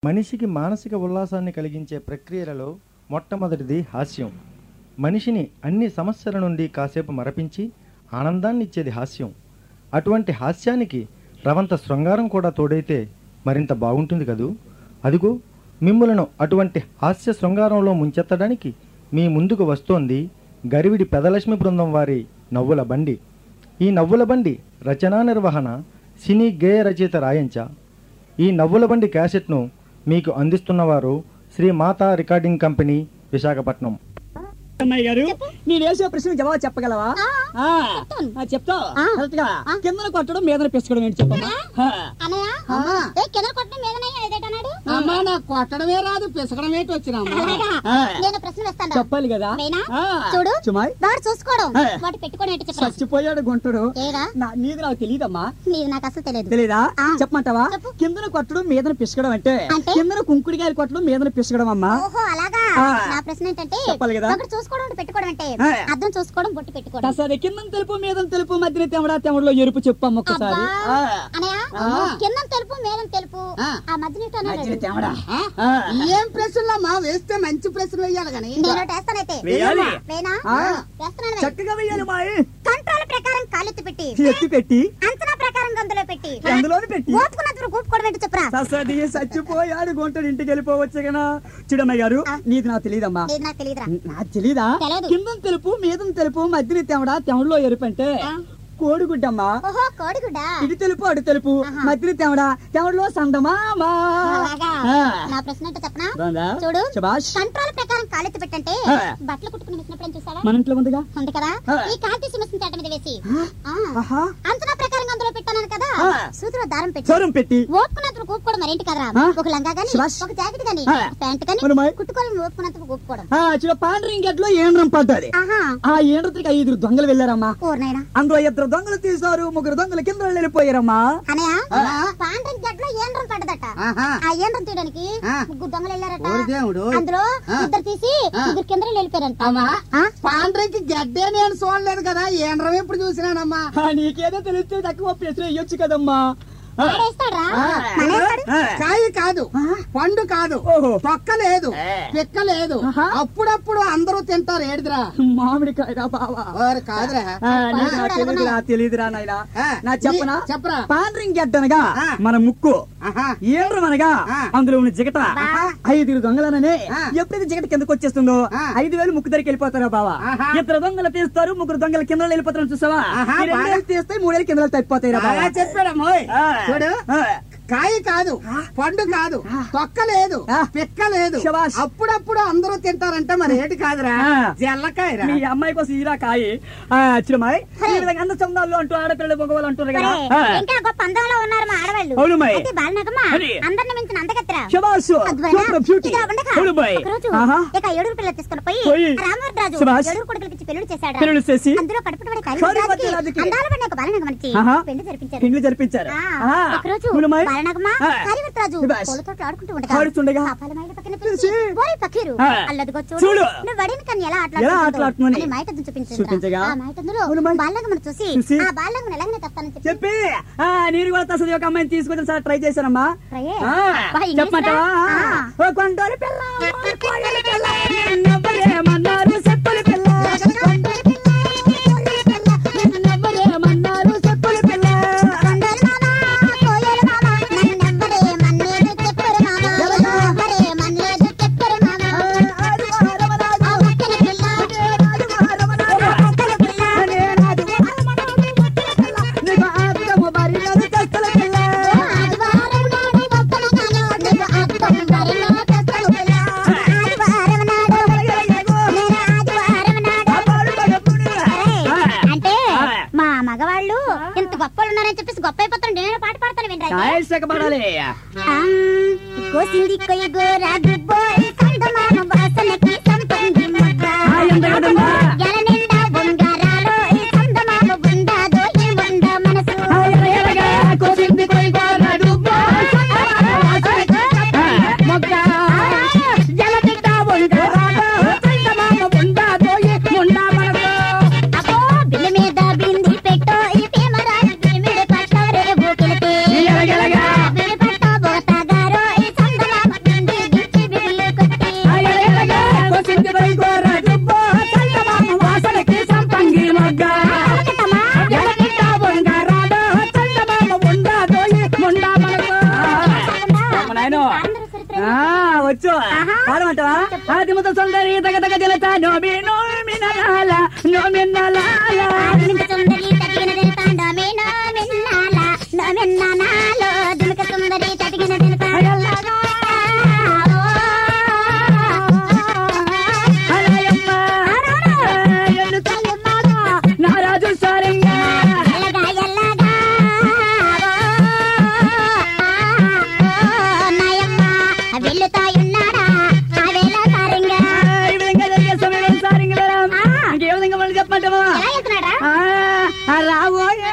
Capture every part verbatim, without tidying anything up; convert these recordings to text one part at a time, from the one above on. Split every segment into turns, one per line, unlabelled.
మనిషికి మానసిక ఉల్లాసాన్ని కలిగించే ప్రక్రియలలో మొట్టమొదటిది హాస్యం. మనిషిని అన్ని సమస్యల నుండి కాసేపు మరపించి ఆనందాన్ని ఇచ్చేది హాస్యం. అటువంటి హాస్యానికి రవంత శృంగారం కూడా తోడైతే మరింత బాగుంటుంది కదూ. అదిగో మిమ్ములను అటువంటి హాస్య శృంగారంలో ముంచెత్తడానికి మీ ముందుకు వస్తోంది గరివిడి పెదలక్ష్మి బృందం వారి నవ్వుల బండి. ఈ నవ్వుల బండి రచనా నిర్వహణ సినీ గేయ రచయిత రాయంచ. ఈ నవ్వుల బండి క్యాసెట్ను మీకు అందిస్తున్నవారు శ్రీ మాతా రికార్డింగ్ కంపెనీ, విశాఖపట్నం.
అమ్మాయి గారు, నేను వేసే ప్రశ్న జవాబు చెప్పగలవా? చెప్తా. కిందన కొట్టడం మీదన పిసకడం ఏంటి చెప్పమ్మా? కొట్టడమే రాదు, పిసకడం ఏంటి వచ్చినా చెప్పాలి కదా. చచ్చిపోయాడు గుంటుడు. నీది నాకు తెలియదమ్మా. తెలీదా? చెప్పమంటావా? కిందన కొట్టడం మీదన పిసకడం అంటే కిందన కుంకుడికాయలు కొట్టడం మీదన పిసకడం అమ్మా. చెప్పాలి కదా. సరే, కింద తెలుపు మీద తెలుపు మధ్యన తెమడా తెమడలో ఎరుపు చెప్పమ్మ ఒక్కసారి.
ఏం ప్రశ్నలమ్మా వేస్తే మంచి ప్రశ్నలు వేయాలి కానీ
చక్కగా వేయాలి. మా
కంట్రోల్ ప్రకారం కాలెత్తి పెట్టి
ఎత్తి పెట్టి
అంచనా ప్రకారం గందులో పెట్టి
అందులో పెట్టి
చెప్పరా.
చచ్చిపోయాడు గుంటడు, ఇంటికి వెళ్ళిపోవచ్చు కదా. చూడమ్మాయి గారు, నీది నాకు తెలియదమ్మా. నాకు తెలీదా? కింద తెలుపు మీద తెలుపు మధ్యన తెమడా తెమడలో ఎరుపు అంటే కోడిగుడ్డమ్మా. ఇది తెలుపు అడు తెలుపు మధ్యన తెమడా తెమడలో సందమామా.
నా ప్రశ్న ఏంటో చెప్పనా? చూడు, కంట్రోల్ ప్రకారం కాలెత్తి పెట్టంటే బట్టలు కుట్టుకుని మిషన్ ఎప్పుడైనా చూసావా?
మన ఇంట్లో ఉందిగా.
ఉంది కదా. ఈ కార్తీసి మిషన్ చేట మీద వేసి అంచనా ప్రకారం అందులో పెట్టాను కదా. సూదిలో దారం పెట్టి
దారం పెట్టి
ఓపుకున్నంత కూపుకోవడం మరేంటి కదరా. ఒక లంగా గాని ఒక జాకెట్ గాని ప్యాంట్ గాని కుట్టుకోవాలని ఓపుకున్నంత కూపుకోవడం.
పాండ్రింగట్లో ఏండ్రం పడ్డది. ఆ ఏండ్రకి ఐదుగురు దొంగలు వెళ్ళారమ్మా. అందులో ఇద్దరు దొంగలు తీశారు, ముగ్గురు దొంగలు కింద వెళ్ళిపోయారమ్మా.
పాండ్రింగట్లో ఏండ్రం పడ్డదట. ఆ ఏండ్రం తీయడానికి ముగ్గురు దొంగలు వెళ్ళారట. అందులో ఇద్దరు తీసి ఇద్దరు కింద వెళ్ళిపోయారంట.
పాండ్రంకి గడ్డే నేను చూడలేదు కదా, ఏండ్రం ఎప్పుడు చూసినానమ్మా.
నీకేదో తెలిస్తే తక్కువ ప్రశ్న ఇయ్యొచ్చు కదమ్మా.
కాయ కాదు, పండు కాదు, తొక్క లేదు, పిక్క లేదు, అప్పుడప్పుడు అందరూ తింటారు. ఏడుదిరా
మామిడికాయరా బావా?
కాదురా,
తెలీదురా తెలీదురా నాయనా. నా చెప్పనా?
చెప్పరా.
పాండ్రింగ్ గడ్డనగా మన ముక్కు, ఏండ్రం అనగా అందులో ఉన్న జిగట. ఐదుగురు దొంగలననే ఎప్పుడైతే జిగట కిందకు వచ్చేస్తుందో ఐదు వేలు ముక్కు దగ్గరికి వెళ్ళిపోతారా బావా. ఇద్దరు దొంగలు తీస్తారు, ముగ్గురు దొంగలు కింద వెళ్ళిపోతారు. చూసావా? తీస్తాయి, మూడేళ్ళు కింద తప్పిపోతాయి.
చెప్పాడమ్మా. చూడు, కాయ కాదు, పండు కాదు, తొక్క లేదు, పిక్క లేదు, అప్పుడప్పుడు అందరూ తింటారంటే మరి ఏంటి కాదురా, జల్లకాయ.
మీ అమ్మాయి కోసం ఈరా కాయ. చిరమాయి అంద చందాలు అంటూ ఆడపిల్లలు మగవాళ్ళు అంటారు కదా.
ఇంకా గొప్ప అందంలో ఉన్నారు మా ఆడవాళ్ళు.
అవును మై.
అందరిని మించిన అందగత్తెరా.
శబాష్. బ్యూటీ. అవును మై.
ఇక ఏడుగురు పిల్లలు తీసుకొని పోయి రామవరరాజు ఏడుగురు కొడుకులకి పెళ్లి చేశాడు.
పెళ్లి చేసి
అందులో కడుపున పడే కాలిరాజుకి అందాల పడిన ఒక బాలనగ మనిషి పెళ్లి జరిపించారు.
పెళ్లి జరిపించారు.
ఒక రోజు బాలనగమ్మ కాలివరరాజు పూలతోటి ఆడుకుంటూ ఉండగా పాపాలమాయిల పక్కన పిలిచి ఓయ్ పకీరు అల్లదిగో చూడు నువ్వు వడిని కన్ని ఎలా ఆటలాడుతున్నావు అని మైటద్దు చూపించారు. ఆ మైటద్దులో బాలనగమ్మను చూసి ఆ బాలనగమ్మను ఎలాగనే తస్తానని చెప్పి
ఆ నీరు కూడా తసది ఒక అమ్మాయిని తీసుకొచ్చి సార్ ట్రై చేశారమ్మా. చెప్పమంటావా? ఓ కొండోరి పిల్ల కోయల పిల్ల నవ్వరేమన్నారు చెప్పలి పిల్ల నవ్వరేమన్నారు చెప్పలి పిల్ల
మగవాళ్ళు ఇంత గొప్పలు ఉన్నారని చెప్పేసి గొప్ప అయిపోతాను. నేను పాట పాడతాను వినరాలి. కోసింది కొయ్య గోరా గుబ్బోయ్ కందమామ వాసనకి సంపంగి ముద్ద గల నిండా బొంగారాలో ఈ కందమామ గుండాదో ఈ ముండ మనసు
కోసింది కొయ్య గోరా గుబ్బోయ్ మొగ్గ గల నిండా బొంగారాలో కందమామ గుండాదో ఈ ముండ మనసు.
అబ్బో బిల్లి మీద బింది పెట్టో ఈ భీమరాజు భీమిడి పట్టవరే భూకిలకి బిల్లి పట్ట బోతగారో ఈ సందమామ
వచ్చాను వచ్చు పాడమంటావా ఆదిమత సుందరి తగ తగ జలత నోమి నోమి నలాల నోమి నలాల
దినక సుందరి తటిగిన దినత నోమి నోమి నలాల నోమి నలాల దినక సుందరి తటిగిన దినత
నారాజు సారంగా చెప్పమంటావా రాబోయే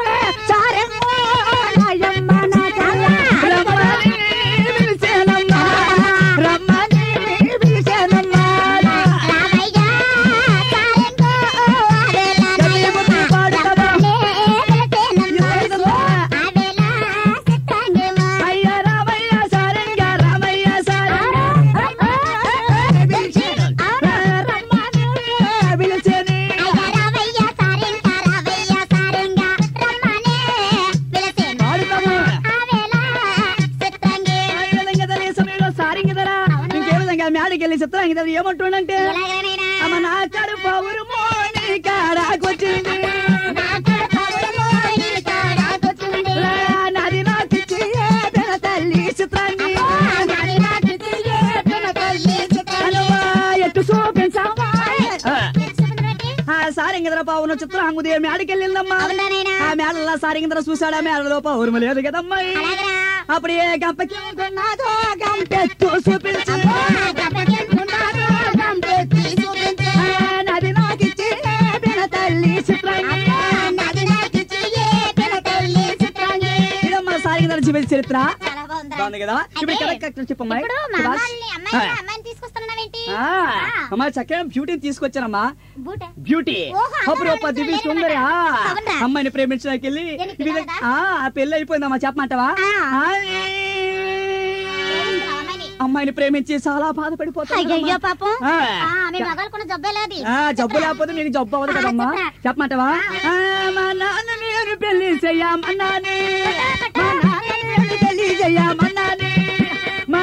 మేడకెళ్ళి చిత్రాంగి ఏమంటుండంటే అమ్మ నా కడుపు ఊరు మోని కాడాకొచ్చింది నాది నాకు తల్లి చిత్రాంగి ఎట్టు చూపించావా సారింగదర పావున చిత్రాంగుదే మేడకెళ్ళిందమ్మా ఆ మేడల్లో సారింగదర చూసాడా మేడలో పౌరమ లేదు కదమ్మా అప్పుడు ఏ గంపకి గంపెత్తు చూపించు నది నాకిచ్చి తల్లి ఇదమ్మా సారింగదర చూపించే చరిత్ర బాగుంది కదా ఇప్పుడు చెప్పమ్మా అమ్మా చక్కగా బ్యూటీని తీసుకొచ్చానమ్మా బ్యూటీ అప్పుడు దివి సుందరి అమ్మాయిని ప్రేమించడానికి వెళ్ళి పెళ్లి అయిపోయిందమ్మా చెప్పమంటావా అమ్మాయిని ప్రేమించి చాలా బాధపడిపోతాను జబ్బు లేకపోతే నీకు జబ్బు అవ్వదు కదమ్మా చెప్పమంటావా మా నాన్న నేను పెళ్లి చెయ్యమన్నానే పెళ్లి చెయ్యమన్నానే మా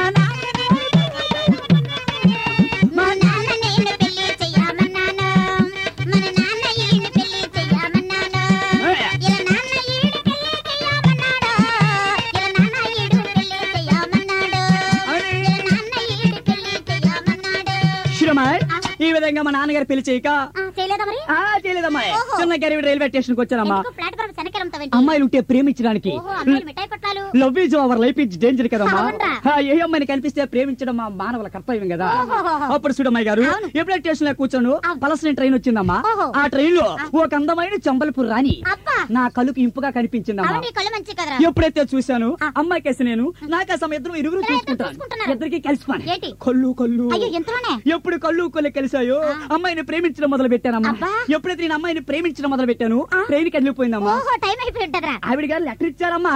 ఈ విధంగా మా నాన్నగారు పెళ్లి చేయక చేయలేదమ్మా చిన్న గరీబ్ రైల్వే స్టేషన్ కి వచ్చానమ్మా అమ్మాయిలు ఉంటే ప్రేమించడానికి love is our life is danger కదమ్మా ఏ అమ్మాయిని కనిపిస్తే ప్రేమించడం మా మానవుల కర్తవ్యం కదా అప్పుడు చూడమ్మాయి గారు ఎప్పుడైతే స్టేషన్ లో కూర్చోను పలసని ట్రైన్ వచ్చిందమ్మా ఆ ట్రైన్ లో ఒక అందమైన చంబల్పూర్ రాణి నా కళ్ళుకి ఇంపుగా కనిపించిందమ్మా ఎప్పుడైతే చూశాను అమ్మాయి కేసు నేను నాకు ఆ సమయం ఇద్దరు ఇరుగురు చూసుకుంటాను ఇద్దరికి కలిసిపోయి కళ్ళు కళ్ళు ఎప్పుడు కళ్ళు కొల్లు కలిసాయో అమ్మాయిని ప్రేమించడం మొదలు పెట్టానమ్మా ఎప్పుడైతే నేను అమ్మాయిని ప్రేమించడం మొదలు పెట్టాను ట్రైన్ కి వెళ్ళిపోయిందమ్మా ఆవిడ గారు లెటర్ ఇచ్చారమ్మా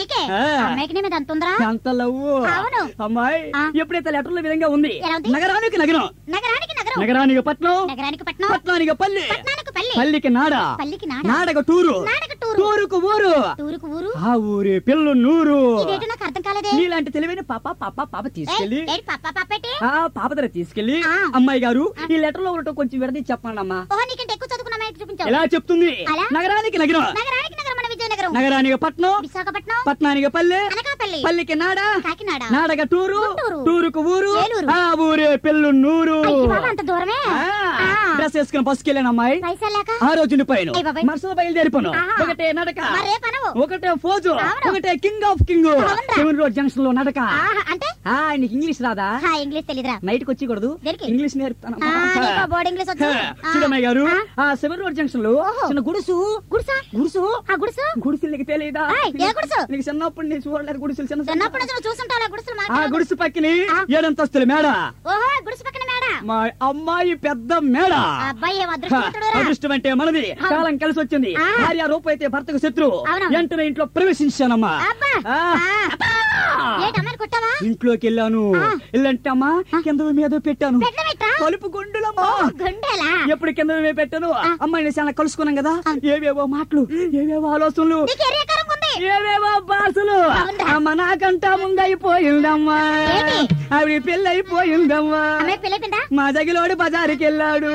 అంత లవ్ అమ్మాయి ఎప్పుడైతే లెటర్ లో విధంగా ఉంది నగరానికి నగరం నగరానికి పట్నం పట్నానికి పల్లి పల్లికి నాడ నాడక టూరు టూరుకు ఊరు ఆ ఊరి పిల్లు నూరు నీలాంటి తెలివైన పాప పాప పాప తీసుకెళ్లి ఆ పాప దగ్గర తీసుకెళ్లి అమ్మాయి గారు ఈ లెటర్ లో ఉండటం కొంచెం విడది చెప్పండి అమ్మా ఎలా చెప్తుంది నగరానికి నగరం నగరానికి పట్నం పట్నానికి పల్లె పల్లికి నాడ నాడక టూరు టూరుకు ఊరు ఆ ఊరే పెళ్ళు నూరు డ్రెస్ వేసుకుని బస్సుకి వెళ్ళాను అమ్మాయి ఆ రోజు ఉండిపోయాను మరుసలు బయలుదేరిపోను ఒకటే నడక ఒకటే ఫోజు ఒకటే king of king seven road junction లో నడక నీకు ఇంగ్లీష్ రాదా
ఇంగ్లీష్ తెలీదా
నైట్ కి వచ్చి ఇంగ్లీష్ నేర్పుతాను చూడమ్మాయి గారు ఆ సెవెన్ రోడ్ జంక్షన్ లో చిన్న గుడుసు గుడుసా గుడుసు ఆ గుడుసు గుడిసెలు నీకు తెలియదా నీకు చిన్నప్పుడు నేను చూడలేదు గుడిసెలు చిన్న ఆ గుడిసు పక్కని ఏడంతస్తుల మేడ మా అమ్మాయి పెద్ద మేడ అదృష్టం అంటే మనది కాలం కలిసి వచ్చింది భార్య రూపం అయితే భర్తకు శత్రువు వెంటనే ఇంట్లో ప్రవేశించానమ్మా ఇంట్లోకి వెళ్ళాను వెళ్ళంటే అమ్మా కింద మీద పెట్టాను కలుపు గుండులమ్మా ఎప్పుడు కింద మీద పెట్టాను అమ్మాయిని చాలా కలుసుకున్నాం కదా ఏవేవో మాటలు ఏవేవో ఆలోచనలు ఏవేవో బాసులు అమ్మ నాకంటా ముందైపోయిందమ్మా ఆవిడ పెళ్ళి అయిపోయిందమ్మా మా జగిలోడు బజారుకి వెళ్ళాడు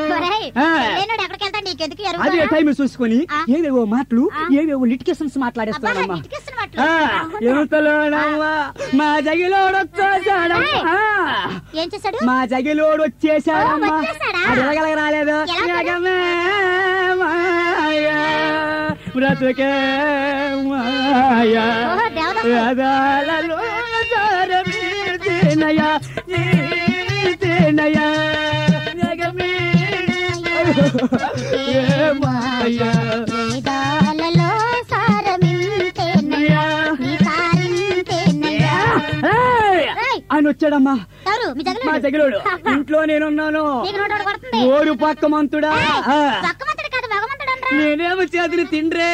అదే టైం చూసుకొని ఏవేవో మాటలు ఏవేవో లిటికేషన్స్ మాట్లాడేస్తాడమ్మా ఎంతలోనమ్మా మా జగిలోడు వచ్చేసాడమ్మా మా జగిలోడు వచ్చేసాడమ్మా అది ఎలాగలగ రాలేదు బ్రతుకే మాయా వేదాలలో సారమీనయా నీతినయా జగమే మాయా వేదాలలో సారమీనయా నీతినయా ఆయన వచ్చాడమ్మా మా జగిలోడు ఇంట్లో నేనున్నాను ఓరు పక్క మంతుడా నేనేమో చేతులు తిండ్రే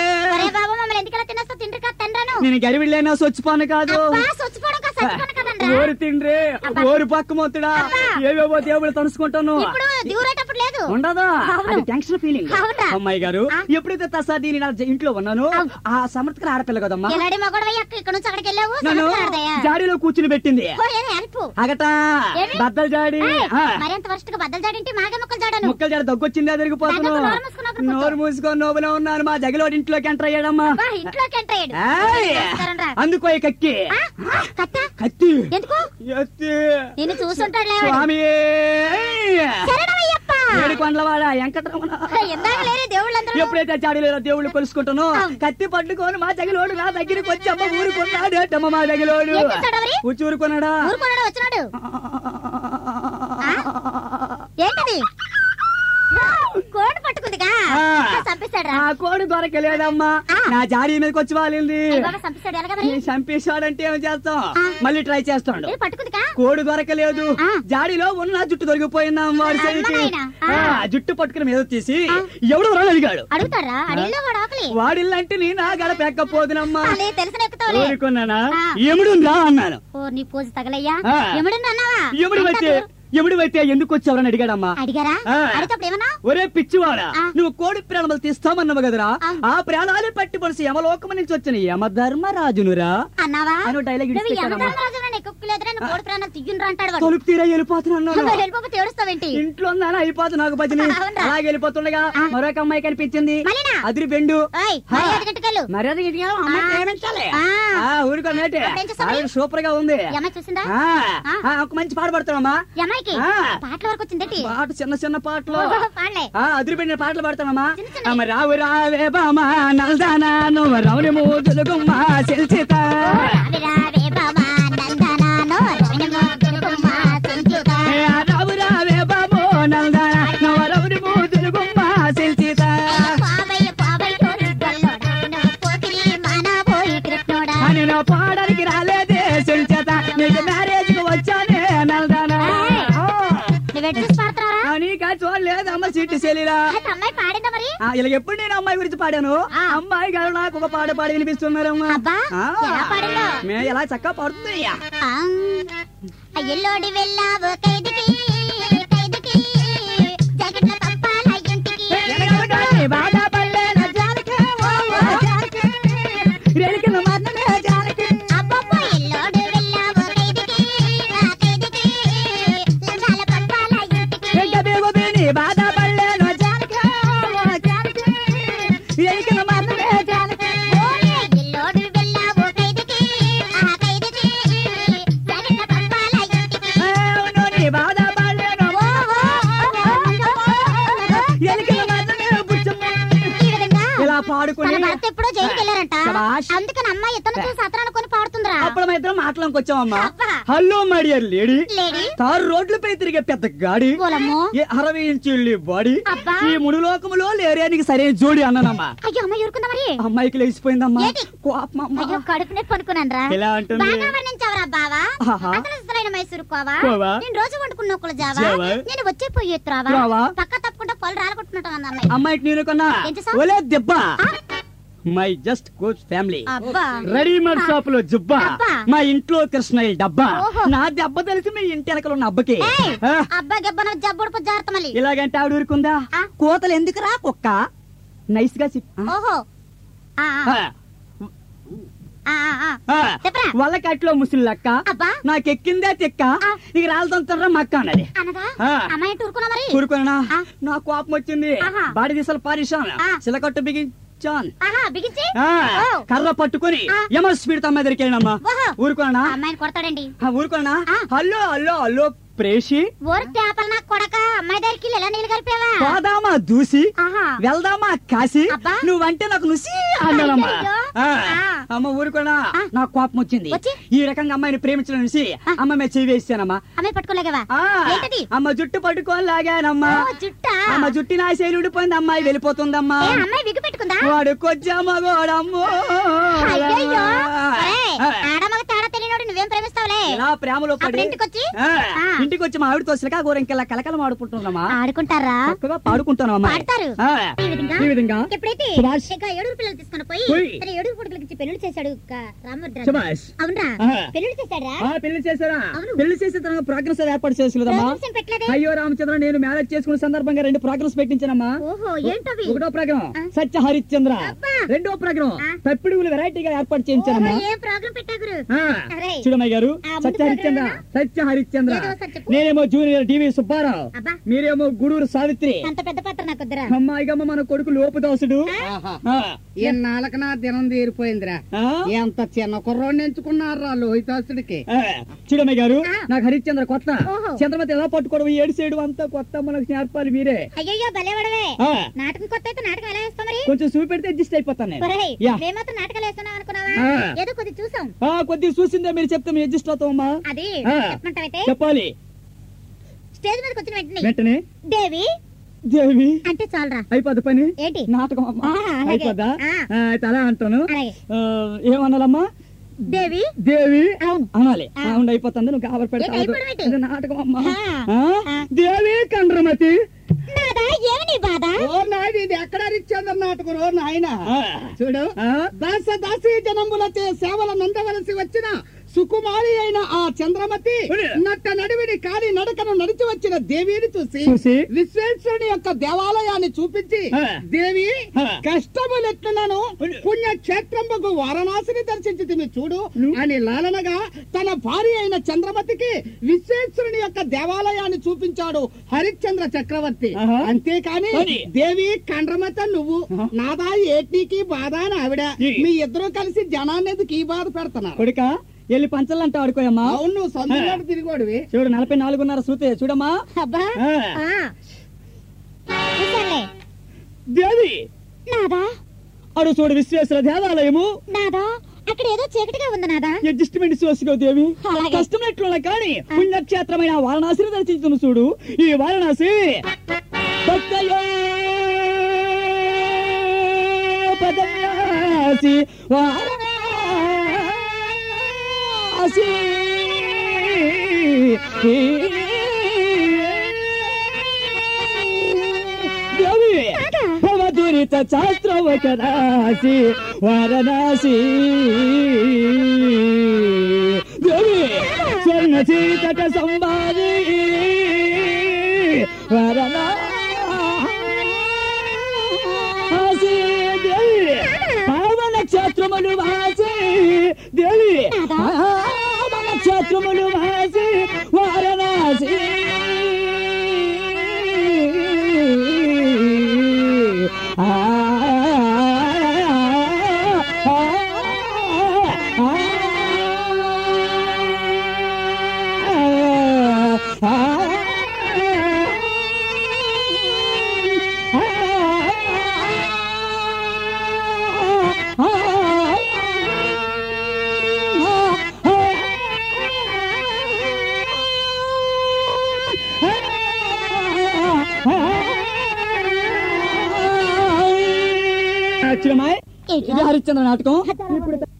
నేను గరివిళ్ళైనా సొచ్చిపోను కాదు ఓరు తిండ్రే ఓరు పక్క మొత్తుడా ఏవేవో దేవుడు తనుసుకుంటాను ఉండదా అది టెన్షన్ ఫీలింగ్ అమ్మాయి గారు ఎప్పుడైతే తసాది ఇంట్లో ఉన్నాను ఆ సమర్థకర ఆడపిల్ల కదమ్మా నన్ను జాడీలో కూర్చుని పెట్టింది అగట బద్దలు జాడి ముక్కలు జాడి దగ్గొచ్చింది తిరిగిపోతున్నాను నోరు మూసుకొని నోబులో ఉన్నాను మా జగలోడు ఇంట్లోకి ఎంటర్ అయ్యాడమ్మా అందుకో కక్కి కత్తి స్వామి ఏడుకొండలవాడ వెంకటరమణ ఎప్పుడైతే చాడీలో దేవుళ్ళు కొలుసుకుంటానో కత్తి పట్టుకొని మా జగలోడు నా దగ్గరికి వచ్చి అమ్మ ఊరుకున్నాడేటమ్మ మా జగలోడు కూర్చి ఊరుకున్నాడా ఏంటది కోడి పట్టుకుందిగా కోడి దొరకలేదమ్మా నా జాడీ మీదకి వచ్చి వాలింది చంపేశాడంటే ఏం చేస్తాం మళ్ళీ ట్రై చేస్తాడు కోడి దొరకలేదు జాడీలో ఉన్న జుట్టు దొరికిపోయిందా వాడి చేతికి జుట్టు పట్టుకుని మీద తీసి ఎవడు అడిగాడు వాడిల్లంటే నీ నా గడప ఎక్కపోదునమ్మా ఊరుకున్నానా ఎముడు రా అన్నాను ఎముడు వచ్చి ఎముడివైతే ఎందుకు వచ్చావని అడిగాడమ్మా ఒరే పిచ్చివాడా నువ్వు కోడి ప్రాణాలు తీస్తామన్నావు కదరా ఆ ప్రాణాలు పట్టి పడిసి యమలోకం నుంచి వచ్చిన యమధర్మరాజునురా అని డైలాగ్ తలుపు తీరా వెళ్ళిపోతున్నాను ఇంట్లో అయిపోతుంది నాకు భజన అలాగే వెళ్ళిపోతుండగా మరొక అమ్మాయి కనిపించింది అదిరి బెండు మర్యాద ఊరుకోనేటి సూపర్ గా ఉంది ఒక మంచి పాట పడతామమ్మా పాట చిన్న చిన్న పాటలు అదిరిపెట్టిన పాటలు పాడతామమ్మా రావు రావే బామా నల్దానా నువ్వు రౌని మూదులు గుమ్మా చెల్చిత రావు రావే బాబో నల్దానా నువ్వు రౌని మూదులు గుమ్మా చెల్చిత నేను పాడడానికి రాలేదే చెల్చేత నీకు మ్యారేజ్ కు వచ్చానే నల్దానా చూడలేదమ్మ సిట్టి చెల్లిరా ఇలా ఎప్పుడు నేను అమ్మాయి గురించి పాడాను అమ్మాయి గారు నాకు ఒక పాట పాడి వినిపిస్తున్నారమ్మా మే ఎలా చక్కగా పాడుతుంది
ఎల్లోడి వెళ్ళావు ఖైదుకి ఖైదుకి జగట్ల పంపాల ఇంటికి
బాగా పల్లె నజాలకే ఓ జాలకే రేలికి మన్ననే జాలకే
అబ్బబ్బో ఎల్లోడి వెళ్ళావు ఖైదుకి ఖైదుకి జగట్ల పంపాల ఇంటికి
గబేగో బేని బాగా పల్లె నజాలకే ఓ జాలకే రేలికి మన్ననే జాలకే
ఎల్లోడి వెళ్ళావు ఖైదుకి ఖైదుకి జగట్ల పంపాల ఇంటికి
నోని బాగా పల్లె నో రేలికి మన్ననే బుచ్చమ్మ ఇలా పాడుకొని
ఎప్పుడో జైలుకి వెళ్ళారంట అందుకని అమ్మాయి ఇతను చూసి అతను కొని పాడుతుందిరా
అప్పుడు మా ఇద్దరం మాటలోకి వచ్చామమ్మా హలో మై డియర్ లేడీ తారు రోడ్లపై తిరిగే పెద్ద గాడి అరవై ఇంచుల్లి బాడీ ఈ మూడు లోకములో లేరేనికి సరైన జోడి అన్నానమ్మా
అయ్యో అమ్మాయి ఊరుకుందా మరి
అమ్మాయికి లేచిపోయిందమ్మా
అయ్యో కడుపు నొప్పి అనుకున్నాను
ఎలా అంటుంది
బాగా వర్ణించావరా బావా అసలు ఇష్టమైన మైసూరు కోవా నేను రోజు వండుకున్న నొక్కుల జావా నేను వచ్చే పోయి ఎత్తురావా పక్క తప్పకుండా పళ్ళు రాలగొట్టుకుంటాం అమ్మాయి
అమ్మాయికి నేను కొన్నా ఒలే దెబ్బ మై జస్ట్ కోచ్ ఫ్యామిలీ రెడీమేడ్ షాప్ లో జుబ్బా మా ఇంట్లో కృష్ణయ్య డబ్బా నా దెబ్బ తెలిసి మీ ఇంటి వెనకలు ఉన్న అబ్బకి ఇలాగంటే ఆవిడ ఊరుకుందా కోతలు ఎందుకురా కుక్క నైస్ గా వల్లకట్లో ముసులు లెక్క నాకెక్కిందే తిక్క ఇక రాళ్ళతో మక్క అన్నది కూరుకున్నా నా కోపం వచ్చింది బాడి దిశలు పారిశాను చిలకట్టు బిగించాను కర్ర పట్టుకుని యమ స్పీడ్ తమ్మ ఎదురికేనమ్మా ఊరుకోనా ఊరుకోనా హలో హలో హలో ప్రేషి పోదామా దూసి వెళ్దామా కాశీ నువ్వంటే నాకు నుసి అన్నానమ్మా అమ్మ ఊరుకోనా నాకు కోపం వచ్చింది ఈ రకంగా అమ్మాయిని ప్రేమించడం నుంచి అమ్మ మీద చెవి వేసానమ్మా అమ్మ జుట్టు పట్టుకోలాగానమ్మా అమ్మ జుట్టు నా శైలి ఉడిపోయింది అమ్మాయి వెళ్ళిపోతుందమ్మా వాడు కొద్దిగా మగోడమ్మో ప్రేమలో పడి ఇంటికి వచ్చి మా ఆవిడతో సిలకా గోరెంకెలా కలకలం ఆడుకుంటున్నామా ఆడుకుంటారా పాడుకుంటానమ్మా ఈ విధంగా ఏడుగురు పిల్లలు తీసుకుని పోయి ఏడుగురు పుట్టుకలకి పెళ్లి చేశాడు అవునరా పెళ్లి చేశాడా పెళ్లి చేశారా పెళ్లి చేసిన తర్వాత ప్రోగ్రెస్ ఏర్పాటు చేసుకున్నామా అయ్యో రామచంద్ర నేను మ్యారేజ్ చేసుకున్న సందర్భంగా రెండు ప్రోగ్రెస్ పెట్టించానమ్మా ఒకటో ప్రోగ్రాం సత్య హరిశ్చంద్ర రెండో ప్రోగ్రాం తప్పిడుగులు వెరైటీగా ఏర్పాటు చేయించానమ్మా చూడమ్మాయి గారు సత్య హరిశ్చంద్ర సత్య హరిశ్చంద్ర నేనేమో జూనియర్ టీవీ సుబ్బారావు మీరేమో గూడూరు సావిత్రి అమ్మాయిగమ్మ మన కొడుకు లోపుదాసుడు
ఎన్నాళ్ళకి నా దినం తీరిపోయిందిరా ఎంత చిన్న కుర్రోడిని ఎంచుకున్నారా లోహితాసుడికి
చూడమ్మాయి గారు నాకు హరిశ్చంద్ర కొత్త చంద్రమతి ఎలా పట్టుకోవడం ఏడు సైడు అంతా కొత్త మనకు నేర్పాలి మీరే కొంచెం చూపెడితే అడ్జస్ట్ అయిపోతాను కొద్దిగా చూసిందే మీరు చెప్తే మేము అడ్జస్ట్ అవుతామమ్మా చెప్పాలి
స్టేజ్ మీదకి వచ్చిన వెంటనే
వెంటనే
దేవి
దేవి
అంటే చాలరా
అయిపోద్ది పని
ఏంటి
నాటకం అయిపోద్దా అయితే అలా అంటాను ఏమన్నాలమ్మా
దేవి
దేవి అనాలి అవును అయిపోతుంది నువ్వు కాబట్టి పెడతా నాటకం అమ్మా దేవి కండ్రమతి
ఇది ఎక్కడ రిచ్చంద్ర నాటకం రో నాయన చూడు దాస దాసి జనంబులచే సేవల నందవలసి వచ్చిన సుకుమారి అయిన ఆ చంద్రమతి నట్ట నడివిని కాని నడకను నడిచి వచ్చిన దేవిని చూసి విశ్వేశ్వరుని యొక్క దేవాలయాన్ని చూపించి దేవి కష్టములెట్లున్నాను పుణ్యక్షేత్రంబకు వారణాసిని దర్శించి చూడు అని లాలనగా తన భార్య అయిన చంద్రమతికి విశ్వేశ్వరుని యొక్క దేవాలయాన్ని చూపించాడు హరిశ్చంద్ర చక్రవర్తి. అంతేకాని దేవి కండ్రమత నువ్వు నాదా ఏటీకి బాధ అని ఆవిడ మీ ఇద్దరు కలిసి జనాన్ని ఎందుకు ఈ బాధ పెడుతున్నారు?
వెళ్ళి పంచలంటే ఆడుకోయమ్మా.
అవును సొంత తిరిగోడివి.
చూడు నలభై నాలుగున్నర శృతి చూడమ్మా. దేవి అడు చూడు విశ్వేశ్వర దేవాలయము
నాదా అక్కడ ఏదో చీకటిగా ఉంది నాదా.
అడ్జస్ట్మెంట్ చేసుకో దేవి కష్టమైనట్లున్నా కానీ పుణ్యక్షేత్రమైన వారణాసిని దర్శించును చూడు. ఈ వారణాసి పదయాసి వారణాసి దేవి భవదురిత శాస్త్రవకరాసి వారణాసి దేవి స్వర్ణ చీతక సంవాది వారణాసి దేవి పావన క్షేత్రములు వాసి దేవి పావన క్షేత్రములు వాసి వారణాసి హరిశ్చంద్ర నాటకం ఇప్పుడు